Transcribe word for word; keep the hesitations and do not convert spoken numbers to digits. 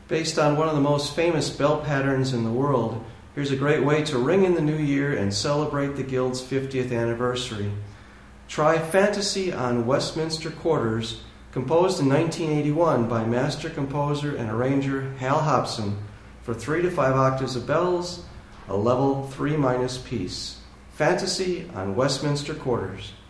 Based on one of the most famous bell patterns in the world, here's a great way to ring in the new year and celebrate the Guild's fiftieth anniversary. Try Fantasy on Westminster Quarters, composed in nineteen eighty-one by master composer and arranger Hal Hobson, for three to five octaves of bells, a level three minus piece. Fantasy on Westminster Quarters.